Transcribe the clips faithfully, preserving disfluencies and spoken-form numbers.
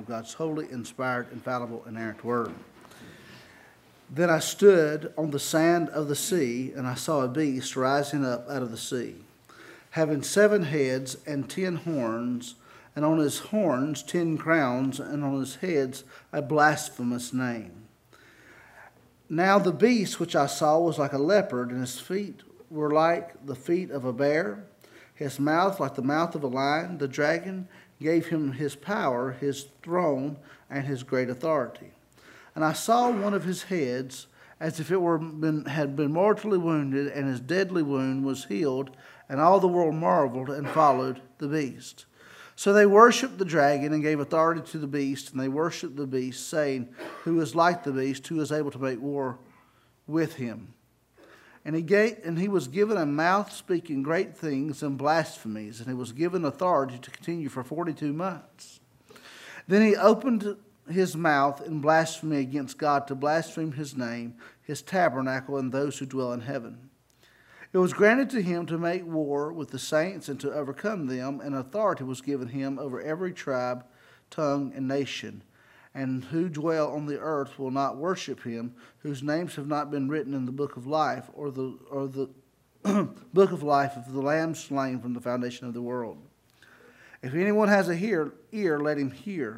of God's holy, inspired, infallible, inerrant word. Then I stood on the sand of the sea, and I saw a beast rising up out of the sea, having seven heads and ten horns, and on his horns ten crowns, and on his heads a blasphemous name. Now the beast which I saw was like a leopard, and his feet were like the feet of a bear, his mouth like the mouth of a lion. The dragon gave him his power, his throne, and his great authority. And I saw one of his heads as if it were been, had been mortally wounded, and his deadly wound was healed, and all the world marveled and followed the beast. So they worshipped the dragon and gave authority to the beast, and they worshipped the beast, saying, Who is like the beast, who is able to make war with him? And he gave, and he was given a mouth speaking great things and blasphemies, and he was given authority to continue for forty-two months. Then he opened his mouth in blasphemy against God, to blaspheme his name, his tabernacle, and those who dwell in heaven. It was granted to him to make war with the saints and to overcome them, and authority was given him over every tribe, tongue, and nation. And who dwell on the earth will not worship him, whose names have not been written in the book of life, or the or the book of life of the Lamb slain from the foundation of the world. If anyone has a hear, ear, let him hear.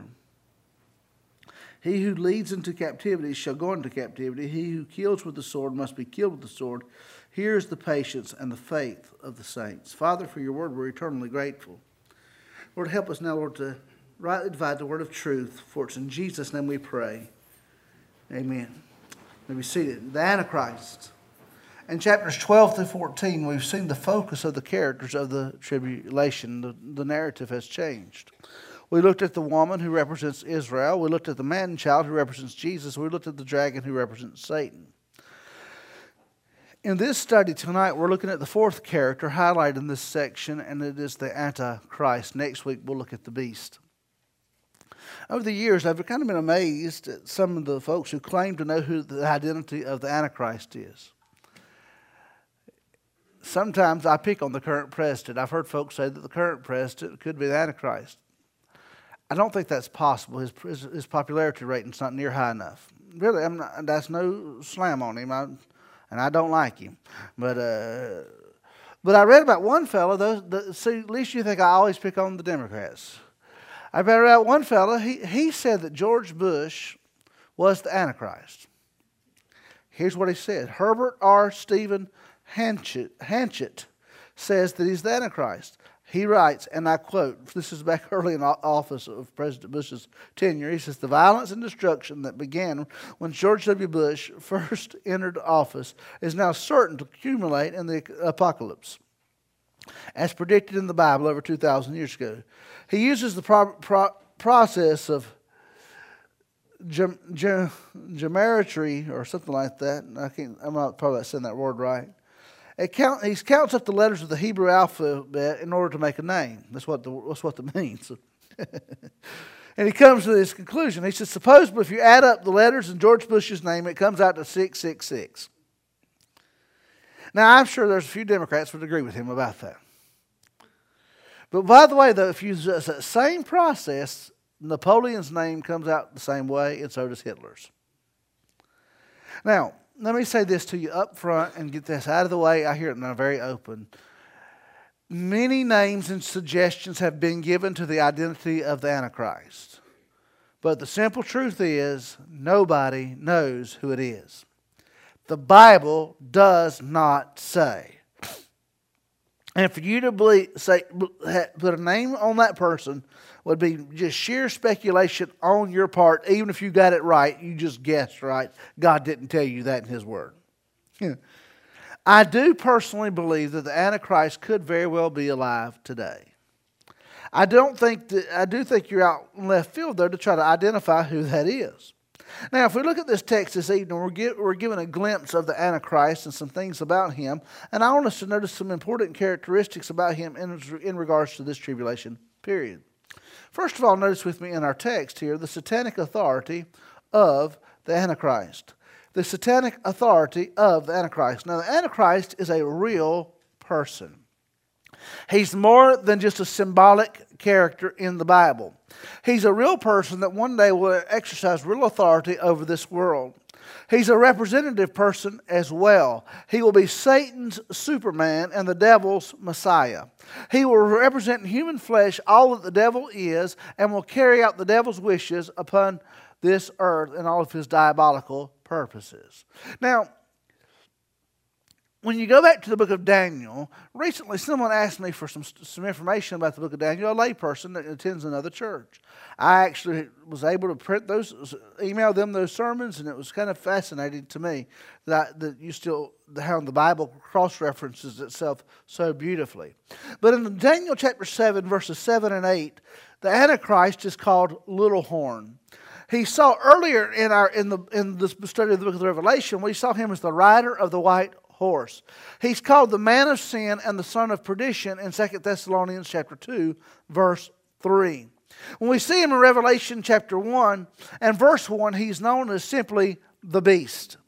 He who leads into captivity shall go into captivity. He who kills with the sword must be killed with the sword. Here is the patience and the faith of the saints. Father, for your word, we're eternally grateful. Lord, help us now, Lord, to rightly divide the word of truth. For it's in Jesus' name we pray. Amen. May be seated. The Antichrist. In chapters twelve through fourteen, we've seen the focus of the characters of the tribulation. The, the narrative has changed. We looked at the woman who represents Israel. We looked at the man-child who represents Jesus. We looked at the dragon who represents Satan. In this study tonight, we're looking at the fourth character highlighted in this section, and it is the Antichrist. Next week, we'll look at the beast. Over the years, I've kind of been amazed at some of the folks who claim to know who the identity of the Antichrist is. Sometimes I pick on the current president. I've heard folks say that the current president could be the Antichrist. I don't think that's possible. His, his, his popularity rating's not near high enough. Really, I'm not, that's no slam on him, I, and I don't like him. But uh, but I read about one fellow. Those, the, see, at least you think I always pick on the Democrats. I read about one fellow. He he said that George Bush was the Antichrist. Here's what he said: Herbert R. Stephen Hanchett, Hanchett says that he's the Antichrist. He writes, and I quote, this is back early in the office of President Bush's tenure. He says, the violence and destruction that began when George W. Bush first entered office is now certain to accumulate in the apocalypse, as predicted in the Bible over two thousand years ago. He uses the pro- pro- process of gem- gem- gematria or something like that. I can't, I'm not probably not saying that word right. It count, he counts up the letters of the Hebrew alphabet in order to make a name. That's what the, that's what that means. And he comes to this conclusion. He says, suppose if you add up the letters in George Bush's name, it comes out to six six six. Now, I'm sure there's a few Democrats would agree with him about that. But by the way, though, if you use that same process, Napoleon's name comes out the same way, and so does Hitler's. Now, let me say this to you up front and get this out of the way. I hear it now very open. Many names and suggestions have been given to the identity of the Antichrist. But the simple truth is, nobody knows who it is. The Bible does not say. And for you to believe, say, put a name on that person would be just sheer speculation on your part. Even if you got it right, you just guessed right. God didn't tell you that in His Word. I do personally believe that the Antichrist could very well be alive today. I don't think that, I do think you're out in left field there to try to identify who that is. Now, if we look at this text this evening, we're, get, we're given a glimpse of the Antichrist and some things about him. And I want us to notice some important characteristics about him in, in regards to this tribulation period. First of all, notice with me in our text here the satanic authority of the Antichrist. The satanic authority of the Antichrist. Now, the Antichrist is a real person. He's more than just a symbolic character in the Bible. He's a real person that one day will exercise real authority over this world. He's a representative person as well. He will be Satan's Superman and the devil's Messiah. He will represent in human flesh all that the devil is and will carry out the devil's wishes upon this earth and all of his diabolical purposes. Now, when you go back to the book of Daniel, recently someone asked me for some, some information about the book of Daniel, a layperson that attends another church. I actually was able to print those, email them those sermons, and it was kind of fascinating to me that, I, that you still, how the Bible cross-references itself so beautifully. But in Daniel chapter seven, verses seven and eight, the Antichrist is called Little Horn. He saw earlier in our in the in the study of the book of the Revelation, we saw him as the rider of the white horse. He's called the man of sin and the son of perdition in Second Thessalonians chapter two, verse three. When we see him in Revelation chapter one and verse one, he's known as simply the beast.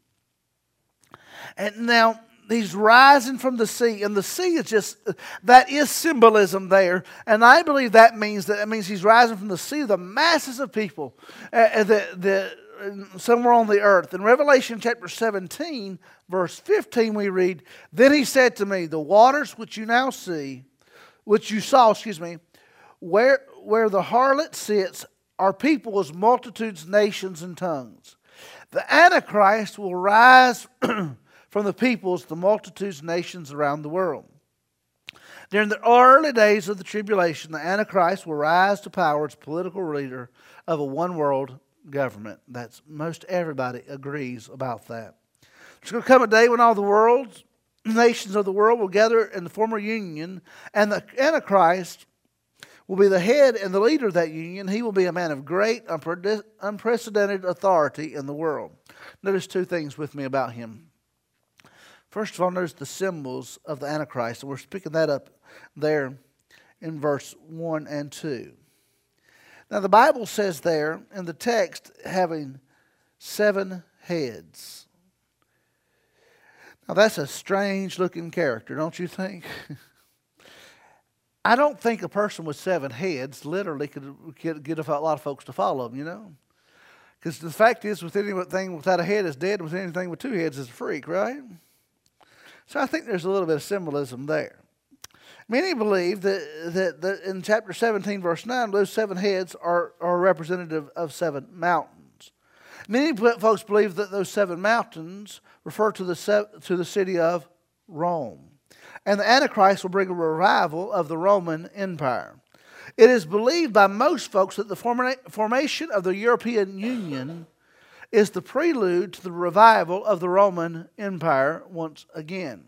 And now he's rising from the sea, and the sea is just, that is symbolism there. And I believe that means that it means he's rising from the sea, the masses of people uh, that, that somewhere on the earth. In Revelation chapter seventeen, verse fifteen, we read, "Then he said to me, the waters which you now see, which you saw, excuse me, where, where the harlot sits are peoples, multitudes, nations, and tongues. The Antichrist will rise from the peoples, the multitudes, nations around the world. During the early days of the tribulation, the Antichrist will rise to power as political leader of a one-world government." That's most everybody agrees about that. There's going to come a day when all the world's nations of the world will gather in the former union, and the Antichrist will be the head and the leader of that union. He will be a man of great, unprecedented authority in the world. Notice two things with me about him. First of all, notice the symbols of the Antichrist. And we're picking that up there in verse one and two. Now, the Bible says there in the text having seven heads. Now, that's a strange looking character, don't you think? I don't think a person with seven heads literally could, could get a lot of folks to follow him, you know. Because the fact is, with anything without a head is dead, with anything with two heads is a freak, right? So I think there's a little bit of symbolism there. Many believe that, that, that in chapter seventeen, verse nine, those seven heads are, are representative of seven mountains. Many folks believe that those seven mountains refer to the, to the city of Rome. And the Antichrist will bring a revival of the Roman Empire. It is believed by most folks that the formation of the European Union is the prelude to the revival of the Roman Empire once again.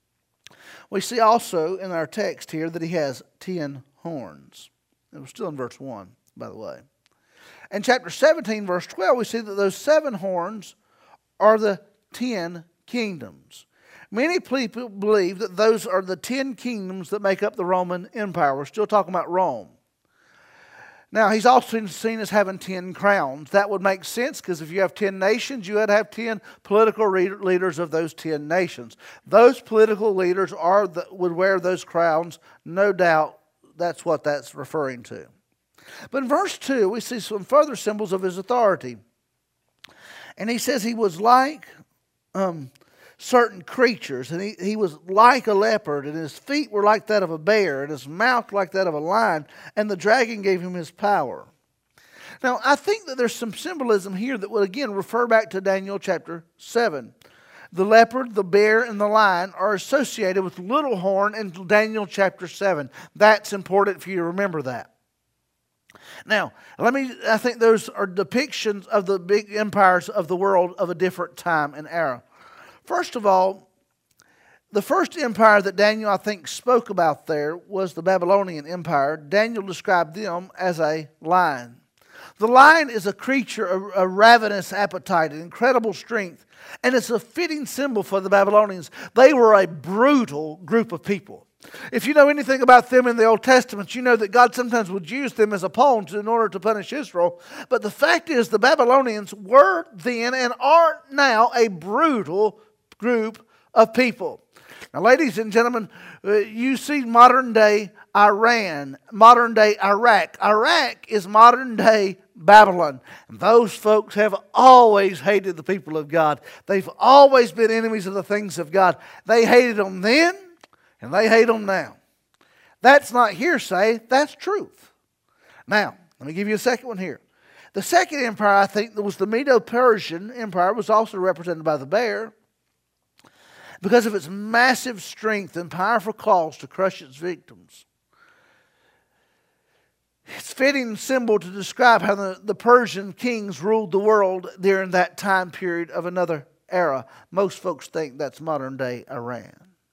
We see also in our text here that he has ten horns. It was still in verse one, by the way. In chapter seventeen, verse twelve, we see that those seven horns are the ten kingdoms. Many people believe that those are the ten kingdoms that make up the Roman Empire. We're still talking about Rome. Now, he's also seen as having ten crowns. That would make sense because if you have ten nations, you would have ten political leaders of those ten nations. Those political leaders are the, would wear those crowns. No doubt that's what that's referring to. But in verse two, we see some further symbols of his authority. And he says he was like um, certain creatures, and he, he was like a leopard, and his feet were like that of a bear, and his mouth like that of a lion, and the dragon gave him his power. Now, I think that there's some symbolism here that would again refer back to Daniel chapter seven. The leopard, the bear, and the lion are associated with little horn in Daniel chapter seven. That's important for you to remember that. Now, let me, I think those are depictions of the big empires of the world of a different time and era. First of all, the first empire that Daniel, I think, spoke about there was the Babylonian Empire. Daniel described them as a lion. The lion is a creature, a, a ravenous appetite, an incredible strength, and it's a fitting symbol for the Babylonians. They were a brutal group of people. If you know anything about them in the Old Testament, you know that God sometimes would use them as a pawn in order to punish Israel. But the fact is, the Babylonians were then and are now a brutal group of people. Now, ladies and gentlemen, uh, you see modern day Iran, modern day Iraq. Iraq is modern day Babylon. And those folks have always hated the people of God. They've always been enemies of the things of God. They hated them then, and they hate them now. That's not hearsay, that's truth. Now, let me give you a second one here. The second empire, I think, that was the Medo-Persian Empire, was also represented by the bear, because of its massive strength and powerful claws to crush its victims. It's a fitting symbol to describe how the, the Persian kings ruled the world during that time period of another era. Most folks think that's modern day Iran.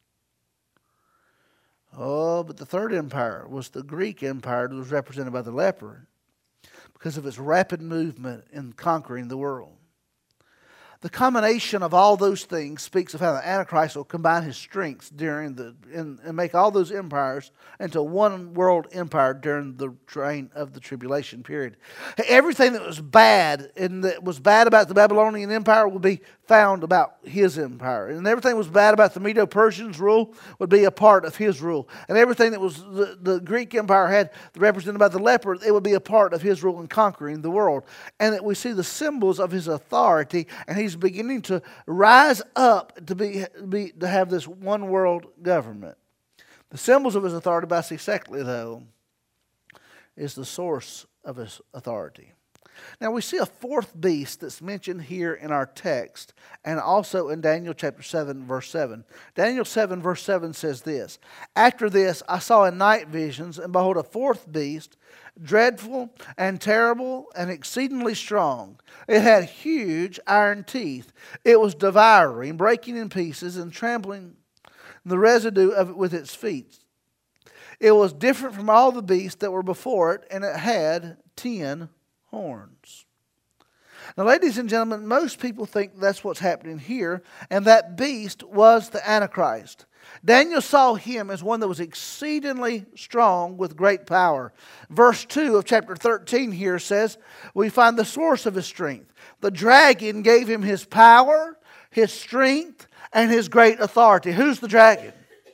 Oh, but the third empire was the Greek Empire that was represented by the leopard because of its rapid movement in conquering the world. The combination of all those things speaks of how the Antichrist will combine his strengths during the and, and make all those empires into one world empire during the reign of the tribulation period. Everything that was bad and that was bad about the Babylonian Empire will be found about his empire. And everything that was bad about the Medo-Persians' rule would be a part of his rule. And everything that was the, the Greek Empire had represented by the leopard, it would be a part of his rule in conquering the world. And that we see the symbols of his authority, and he's beginning to rise up to be, be to have this one world government. The symbols of his authority, but I see secondly, though, is the source of his authority. Now we see a fourth beast that's mentioned here in our text and also in Daniel chapter seven verse seven. Daniel seven verse seven says this: "After this I saw in night visions, and behold, a fourth beast, dreadful and terrible and exceedingly strong. It had huge iron teeth. It was devouring, breaking in pieces, and trampling the residue of it with its feet. It was different from all the beasts that were before it, and it had ten horns." Now, ladies and gentlemen, most people think that's what's happening here, and that beast was the Antichrist. Daniel saw him as one that was exceedingly strong with great power. Verse two of chapter thirteen here says, we find the source of his strength. The dragon gave him his power, his strength, and his great authority. Who's the dragon?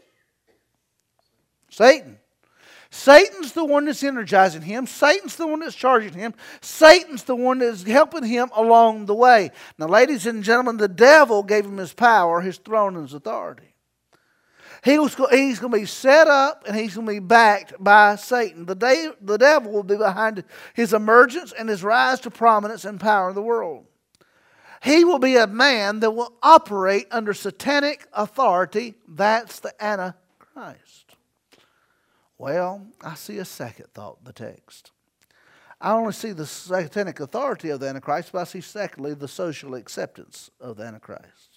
Satan. Satan's the one that's energizing him. Satan's the one that's charging him. Satan's the one that's helping him along the way. Now, ladies and gentlemen, the devil gave him his power, his throne, and his authority. He was, he's going to be set up and he's going to be backed by Satan. The, day, the devil will be behind his emergence and his rise to prominence and power in the world. He will be a man that will operate under satanic authority. That's the Antichrist. Well, I see a second thought in the text. I only see the satanic authority of the Antichrist, but I see secondly the social acceptance of the Antichrist.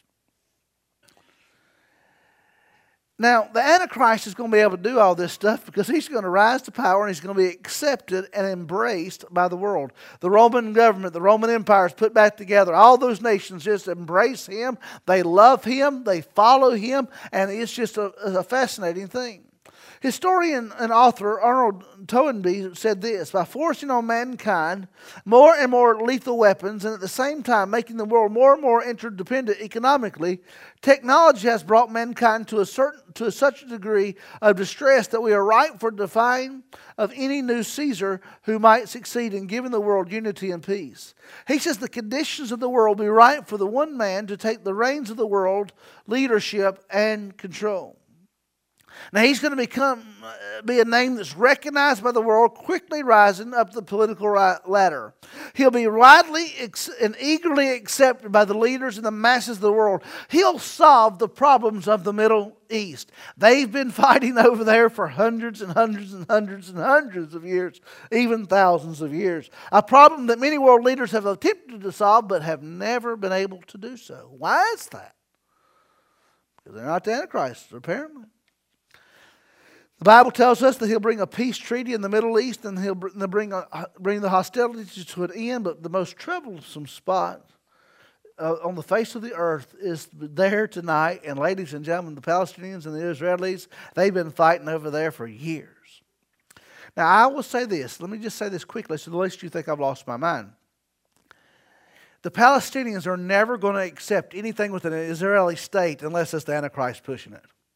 Now, the Antichrist is going to be able to do all this stuff because he's going to rise to power and he's going to be accepted and embraced by the world. The Roman government, the Roman Empire is put back together. All those nations just embrace him. They love him. They follow him. And it's just a, a fascinating thing. Historian and author Arnold Toynbee said this: by forcing on mankind more and more lethal weapons and at the same time making the world more and more interdependent economically, technology has brought mankind to a certain to such a degree of distress that we are ripe for defying of any new Caesar who might succeed in giving the world unity and peace. He says the conditions of the world will be ripe for the one man to take the reins of the world, leadership, and control. Now he's going to become be a name that's recognized by the world, quickly rising up the political ladder. He'll be widely and eagerly accepted by the leaders and the masses of the world. He'll solve the problems of the Middle East. They've been fighting over there for hundreds and hundreds and hundreds and hundreds of years, even thousands of years. A problem that many world leaders have attempted to solve but have never been able to do so. Why is that? Because they're not the Antichrist, apparently. The Bible tells us that he'll bring a peace treaty in the Middle East and he'll bring, a, bring the hostilities to an end. But the most troublesome spot uh, on the face of the earth is there tonight. And ladies and gentlemen, the Palestinians and the Israelis, they've been fighting over there for years. Now, I will say this. Let me just say this quickly so at least you think I've lost my mind. The Palestinians are never going to accept anything with an Israeli state unless it's the Antichrist pushing it.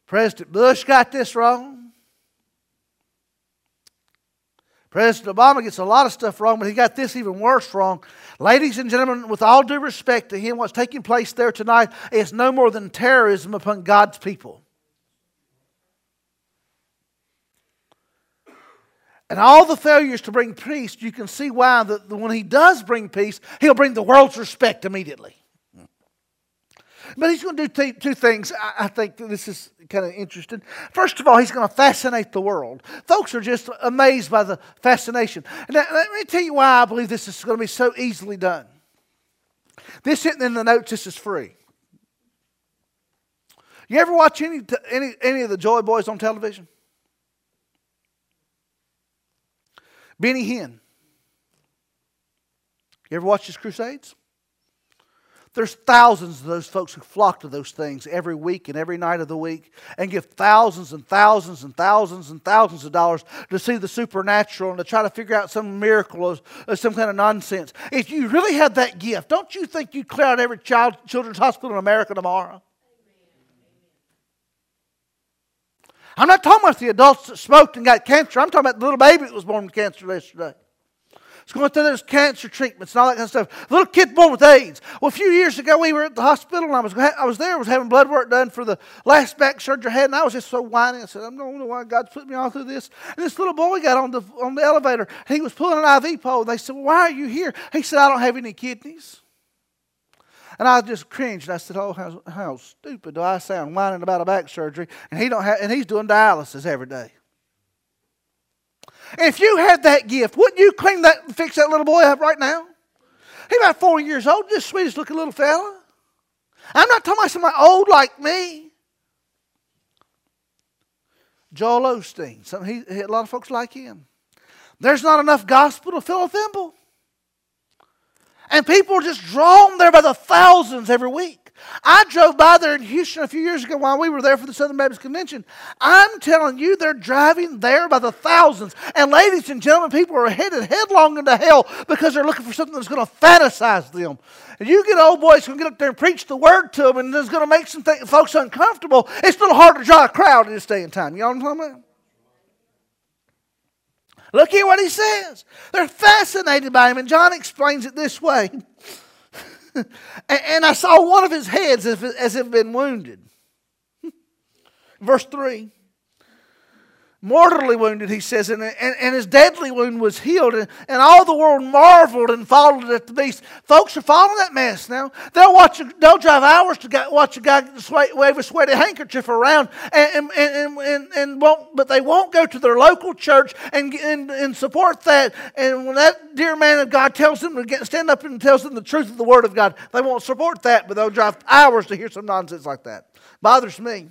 President Bush got this wrong. President Obama gets a lot of stuff wrong, but he got this even worse wrong. Ladies and gentlemen, with all due respect to him, what's taking place there tonight is no more than terrorism upon God's people. And all the failures to bring peace, you can see why that when he does bring peace, he'll bring the world's respect immediately. But he's going to do two, two things. I, I think this is kind of interesting. First of all, he's going to fascinate the world. Folks are just amazed by the fascination. And now, let me tell you why I believe this is going to be so easily done. This isn't in the notes. This is free. You ever watch any, any, any of the Joy Boys on television? Benny Hinn. You ever watch his crusades? There's thousands of those folks who flock to those things every week and every night of the week and give thousands and thousands and thousands and thousands of dollars to see the supernatural and to try to figure out some miracle or, or some kind of nonsense. If you really had that gift, don't you think you'd clear out every child children's hospital in America tomorrow? I'm not talking about the adults that smoked and got cancer. I'm talking about the little baby that was born with cancer yesterday. It's going through those cancer treatments and all that kind of stuff. The little kid born with AIDS. Well, a few years ago, we were at the hospital, and I was I was there. I was having blood work done for the last back surgery I had, and I was just so whiny. I said, I don't know why God's put me all through this. And this little boy got on the on the elevator, and he was pulling an I V pole. And they said, well, why are you here? He said, I don't have any kidneys. And I just cringed. I said, oh, how, how stupid do I sound whining about a back surgery, and he don't have, and he's doing dialysis every day. If you had that gift, wouldn't you clean that and fix that little boy up right now? He's about four years old, just sweetest looking little fella. I'm not talking about somebody old like me. Joel Osteen. Some, he, a lot of folks like him. There's not enough gospel to fill a thimble. And people are just drawn there by the thousands every week. I drove by there in Houston a few years ago while we were there for the Southern Baptist Convention. I'm telling you, they're driving there by the thousands. And ladies and gentlemen, people are headed headlong into hell because they're looking for something that's going to fantasize them. And you get old boys who can get up there and preach the word to them and it's going to make some th- folks uncomfortable. It's a little hard to draw a crowd in this day and time. You know what I'm talking about? Look here what he says. They're fascinated by him. And John explains it this way. and, and I saw one of his heads as if, as if been wounded. Verse three. Mortally wounded, he says, and, and, and his deadly wound was healed. And, and all the world marveled and followed at the beast. Folks are following that mess now. They'll watch. A, they'll drive hours to go, watch a guy sweat, wave a sweaty handkerchief around, and and, and, and, and won't. But they won't go to their local church and, and and support that. And when that dear man of God tells them to get, stand up and tells them the truth of the Word of God, they won't support that. But they'll drive hours to hear some nonsense like that. Bothers me.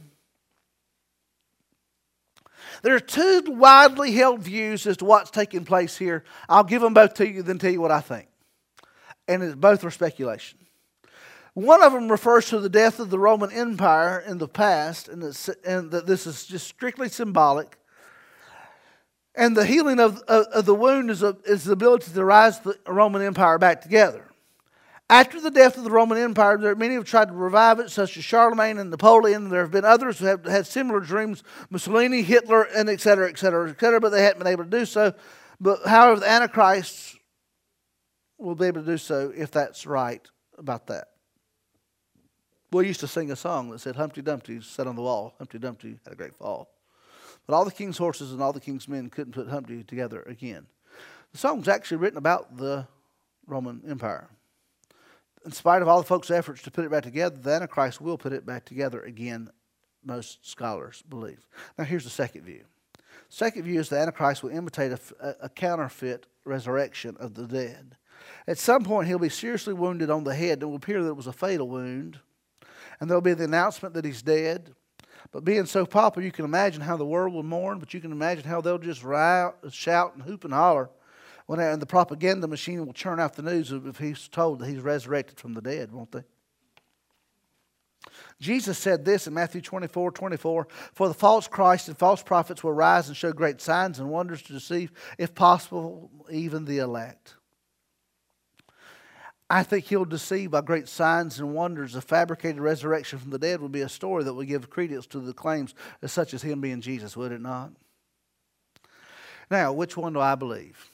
There are two widely held views as to what's taking place here. I'll give them both to you, then tell you what I think. And it's, both are speculation. One of them refers to the death of the Roman Empire in the past, and, it's, and that this is just strictly symbolic. And the healing of, of, of the wound is, a, is the ability to rise the Roman Empire back together. After the death of the Roman Empire, there, many have tried to revive it, such as Charlemagne and Napoleon. There have been others who have had similar dreams, Mussolini, Hitler, and et cetera, et cetera, et cetera, but they haven't been able to do so. But however, the Antichrist will be able to do so if that's right about that. We used to sing a song that said, Humpty Dumpty sat on the wall. Humpty Dumpty had a great fall. But all the king's horses and all the king's men couldn't put Humpty together again. The song's actually written about the Roman Empire. In spite of all the folks' efforts to put it back together, the Antichrist will put it back together again, most scholars believe. Now here's the second view. The second view is the Antichrist will imitate a, a counterfeit resurrection of the dead. At some point he'll be seriously wounded on the head. It will appear that it was a fatal wound. And there will be the announcement that he's dead. But being so popular, you can imagine how the world will mourn, but you can imagine how they'll just riot, shout and hoop and holler. When and the propaganda machine will churn out the news if he's told that he's resurrected from the dead, won't they? Jesus said this in Matthew twenty-four, twenty-four, for the false Christ and false prophets will rise and show great signs and wonders to deceive, if possible, even the elect. I think he'll deceive by great signs and wonders. A fabricated resurrection from the dead would be a story that would give credence to the claims as such as him being Jesus, would it not? Now, which one do I believe?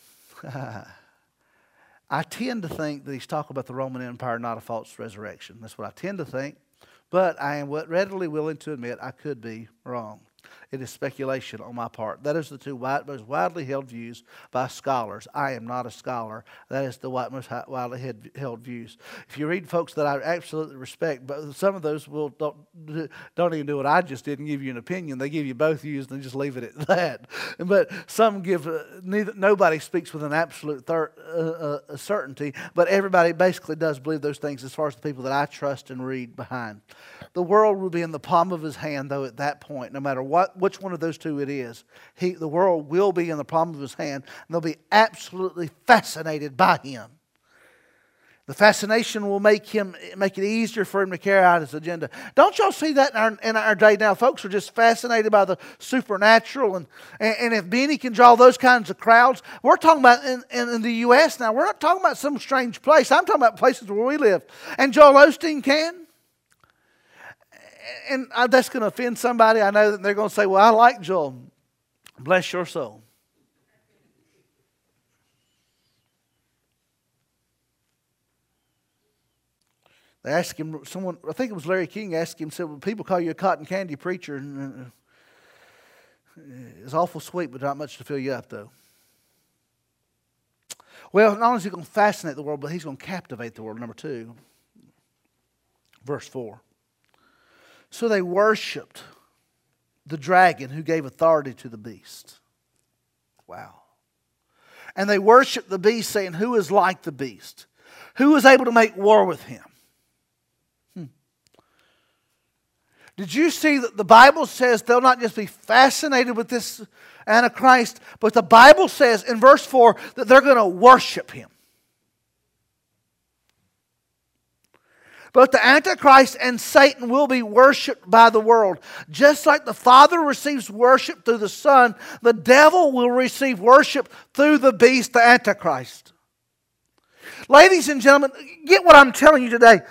I tend to think that he's talking about the Roman Empire, not a false resurrection. That's what I tend to think. But I am readily willing to admit I could be wrong. It is speculation on my part. That is the two wide, most widely held views by scholars. I am not a scholar. That is the most widely held views. If you read folks that I absolutely respect, but some of those will don't, don't even do what I just did and give you an opinion. They give you both views and just leave it at that. But some give, uh, neither, nobody speaks with an absolute thir- uh, uh, certainty, but everybody basically does believe those things as far as the people that I trust and read behind. The world will be in the palm of his hand, though, at that point, no matter what, which one of those two it is. He, the world will be in the palm of his hand, and they'll be absolutely fascinated by him. The fascination will make him make it easier for him to carry out his agenda. Don't y'all see that in our, in our day now? Folks are just fascinated by the supernatural. And, and, and if Benny can draw those kinds of crowds, we're talking about in, in, in the U S now. We're not talking about some strange place. I'm talking about places where we live. And Joel Osteen can. And that's going to offend somebody. I know that they're going to say, well, I like Joel. Bless your soul. They asked him, someone, I think it was Larry King, asked him, said, well, people call you a cotton candy preacher. And it's awful sweet, but not much to fill you up, though. Well, not only is he going to fascinate the world, but he's going to captivate the world. Number two, verse four. So they worshipped the dragon who gave authority to the beast. Wow. And they worshipped the beast, saying, who is like the beast? Who is able to make war with him? Hmm. Did you see that the Bible says they'll not just be fascinated with this Antichrist, but the Bible says in verse four that they're going to worship him. But the Antichrist and Satan will be worshipped by the world. Just like the Father receives worship through the Son, the devil will receive worship through the beast, the Antichrist. Ladies and gentlemen, get what I'm telling you today.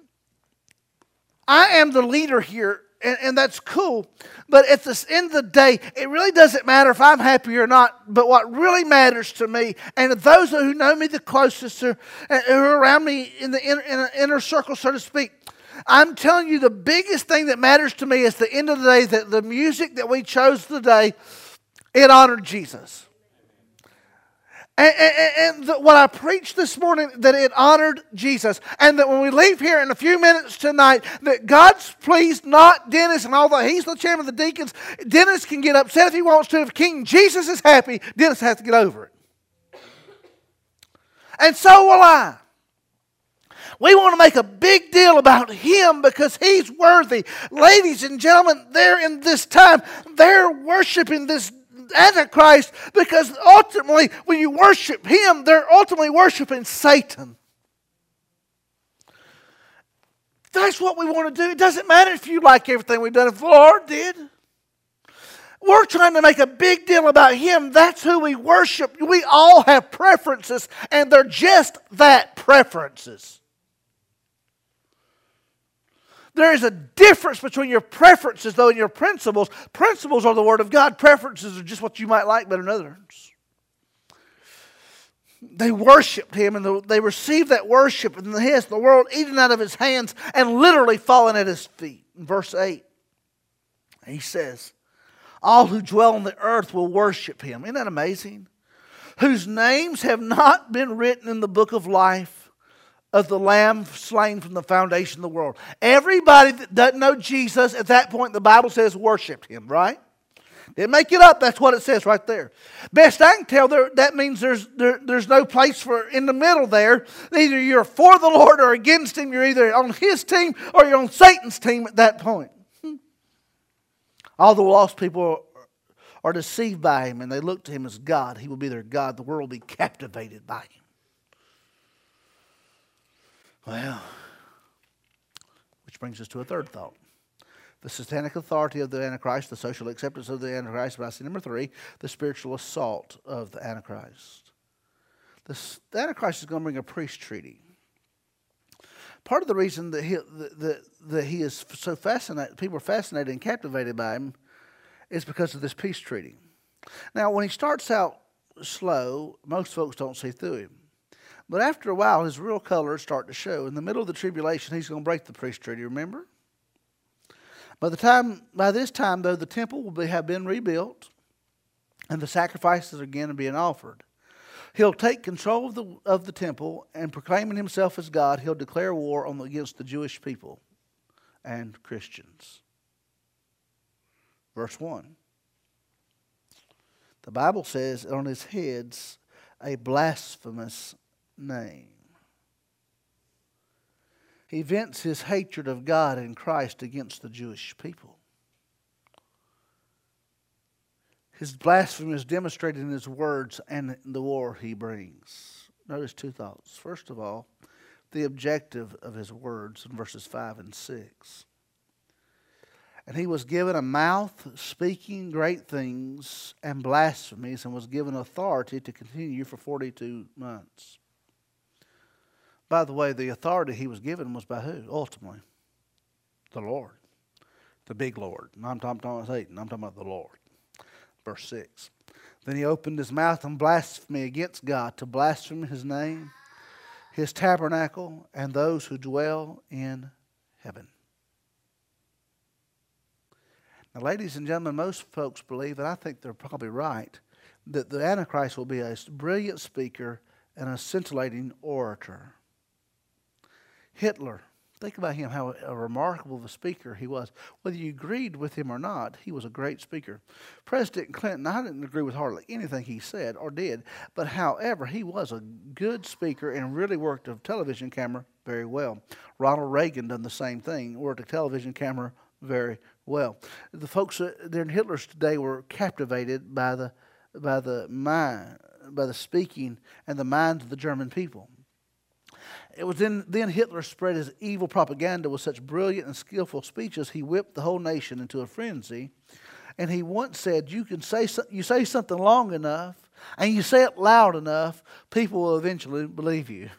I am the leader here, and, and that's cool. But at the end of the day, it really doesn't matter if I'm happy or not. But what really matters to me, and those who know me the closest, who are around me in the inner, in inner circle, so to speak, I'm telling you the biggest thing that matters to me is the end of the day, that the music that we chose today, it honored Jesus. And, and, and the, what I preached this morning, that it honored Jesus. And that when we leave here in a few minutes tonight, that God's pleased, not Dennis. And although he's the chairman of the deacons, Dennis can get upset if he wants to. If King Jesus is happy, Dennis has to get over it. And so will I. We want to make a big deal about him because he's worthy. Ladies and gentlemen, they're in this time, they're worshiping this Antichrist, because ultimately when you worship him, they're ultimately worshiping Satan. That's what we want to do. It doesn't matter if you like everything we've done, if the Lord did. We're trying to make a big deal about him. That's who we worship. We all have preferences, and they're just that, preferences. There is a difference between your preferences, though, and your principles. Principles are the Word of God. Preferences are just what you might like better than others. They worshipped him, and they received that worship, and his, the world eating out of his hands and literally falling at his feet. In verse eight, he says, all who dwell on the earth will worship him. Isn't that amazing? Whose names have not been written in the book of life of the Lamb slain from the foundation of the world. Everybody that doesn't know Jesus at that point, the Bible says, worshipped him, right? Didn't make it up. That's what it says right there. Best I can tell, there, that means there's there, there's no place for in the middle there. Either you're for the Lord or against him. You're either on his team or you're on Satan's team at that point. All the lost people are deceived by him, and they look to him as God. He will be their God. The world will be captivated by him. Well, which brings us to a third thought. The satanic authority of the Antichrist, the social acceptance of the Antichrist. But I see number three, the spiritual assault of the Antichrist. The, the Antichrist is going to bring a peace treaty. part of the reason that he, that, that, that he is so fascinated, people are fascinated and captivated by him, is because of this peace treaty. Now, when he starts out slow, most folks don't see through him. But after a while, his real colors start to show. In the middle of the tribulation, he's going to break the peace treaty, remember? By the time, by this time, though, the temple will be, have been rebuilt, and the sacrifices are again being offered. He'll take control of the, of the temple, and proclaiming himself as God, he'll declare war on the, against the Jewish people and Christians. Verse one. The Bible says on his head's a blasphemous name. He vents his hatred of God and Christ against the Jewish people. His blasphemy is demonstrated in his words and the war he brings. Notice two thoughts. First of all, the objective of his words in verses five and six. And he was given a mouth speaking great things and blasphemies, and was given authority to continue for forty-two months. By the way, the authority he was given was by who? Ultimately, the Lord. The big Lord. And I'm talking about Satan. I'm talking about the Lord. Verse six. Then he opened his mouth in blasphemy against God, to blaspheme his name, his tabernacle, and those who dwell in heaven. Now, ladies and gentlemen, most folks believe, and I think they're probably right, that the Antichrist will be a brilliant speaker and a scintillating orator. Hitler, think about him, how a remarkable of a speaker he was. Whether you agreed with him or not, he was a great speaker. President Clinton, I didn't agree with hardly anything he said or did, but however, he was a good speaker and really worked a television camera very well. Ronald Reagan done the same thing, worked a television camera very well. The folks during Hitler's day were captivated by the by the mind, by the speaking and the minds of the German people. It was then, then Hitler spread his evil propaganda with such brilliant and skillful speeches, he whipped the whole nation into a frenzy. And he once said, you can say you say something long enough, and you say it loud enough, people will eventually believe you.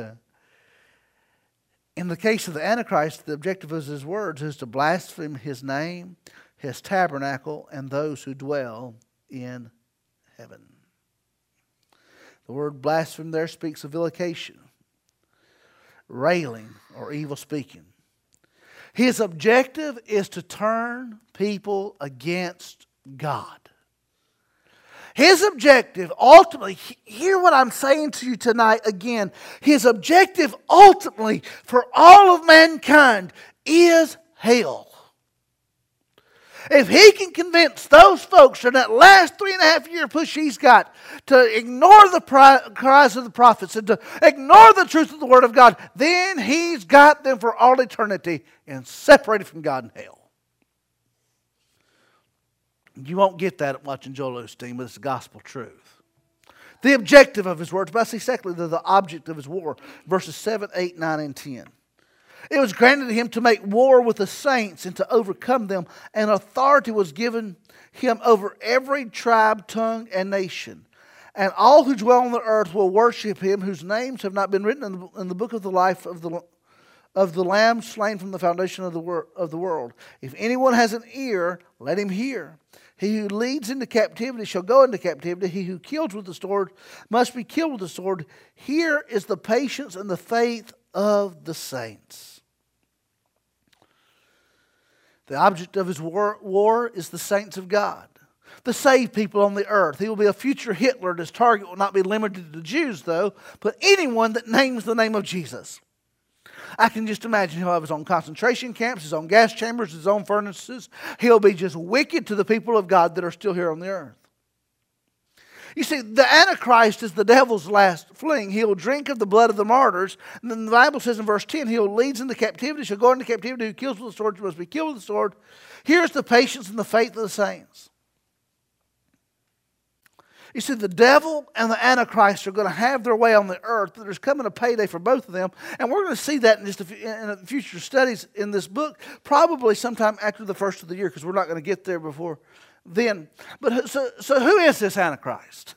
In the case of the Antichrist, the objective of his words is to blaspheme his name, his tabernacle, and those who dwell in heaven. The word blaspheme there speaks of vilification, railing, or evil speaking. His objective is to turn people against God. His objective ultimately, hear what I'm saying to you tonight again, his objective ultimately for all of mankind is hell. If he can convince those folks in that last three and a half year push he's got to ignore the cries of the prophets and to ignore the truth of the Word of God, then he's got them for all eternity and separated from God in hell. You won't get that watching Joel Osteen, but it's gospel truth. The objective of his words, but I see secondly, the, the object of his war, verses seven, eight, nine, and ten. It was granted to him to make war with the saints and to overcome them, and authority was given him over every tribe, tongue, and nation. And all who dwell on the earth will worship him, whose names have not been written in the, in the book of the life of the of the Lamb slain from the foundation of the, wor- of the world. If anyone has an ear, let him hear. He who leads into captivity shall go into captivity. He who kills with the sword must be killed with the sword. Here is the patience and the faith of the saints. The object of his war, war is the saints of God, the saved people on the earth. He will be a future Hitler. His target will not be limited to Jews, though, but anyone that names the name of Jesus. I can just imagine he'll have his own concentration camps, his own gas chambers, his own furnaces. He'll be just wicked to the people of God that are still here on the earth. You see, the Antichrist is the devil's last fling. He'll drink of the blood of the martyrs. And then the Bible says in verse ten, he'll lead into captivity, shall go into captivity. Who kills with the sword must be killed with the sword. Here's the patience and the faith of the saints. You see, the devil and the Antichrist are going to have their way on the earth. There's coming a payday for both of them. And we're going to see that in just a few, in future studies in this book, probably sometime after the first of the year, because we're not going to get there before then. But so, so who is this Antichrist?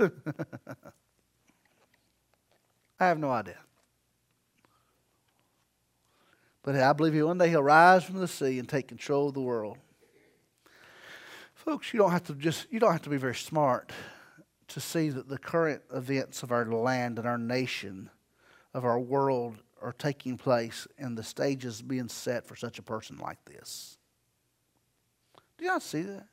I have no idea. But I believe he, one day he'll rise from the sea and take control of the world. Folks, you don't have to just you don't have to be very smart to see that the current events of our land and our nation, of our world, are taking place and the stage is being set for such a person like this. Do you not see that?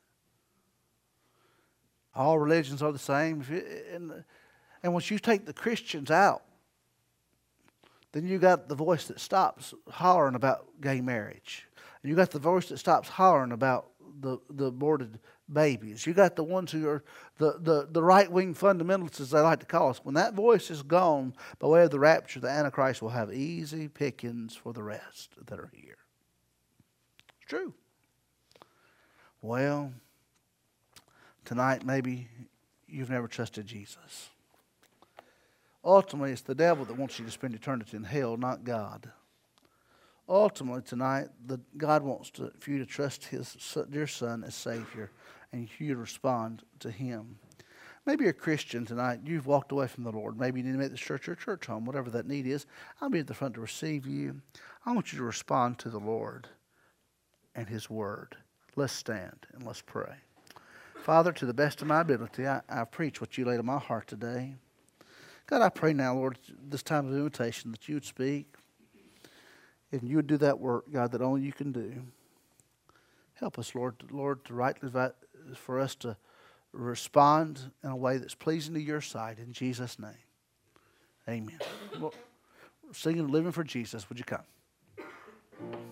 All religions are the same. And, and once you take the Christians out, then you got the voice that stops hollering about gay marriage. And you got the voice that stops hollering about the, the aborted babies. You got the ones who are the, the, the right-wing fundamentalists, as they like to call us. When that voice is gone by way of the rapture, the Antichrist will have easy pickings for the rest that are here. It's true. Well, tonight maybe you've never trusted Jesus. Ultimately, it's the devil that wants you to spend eternity in hell, not God. Ultimately, tonight, the, God wants to, for you to trust His dear Son as Savior and you to respond to Him. Maybe you're a Christian tonight. You've walked away from the Lord. Maybe you need to make this church your church home, whatever that need is. I'll be at the front to receive you. I want you to respond to the Lord and His Word. Let's stand and let's pray. Father, to the best of my ability, I, I preach what you laid on my heart today. God, I pray now, Lord, this time of invitation that you would speak and you would do that work, God, that only you can do. Help us, Lord, Lord, to rightly for us to respond in a way that's pleasing to your sight. In Jesus' name, amen. Well, singing Living for Jesus, would you come?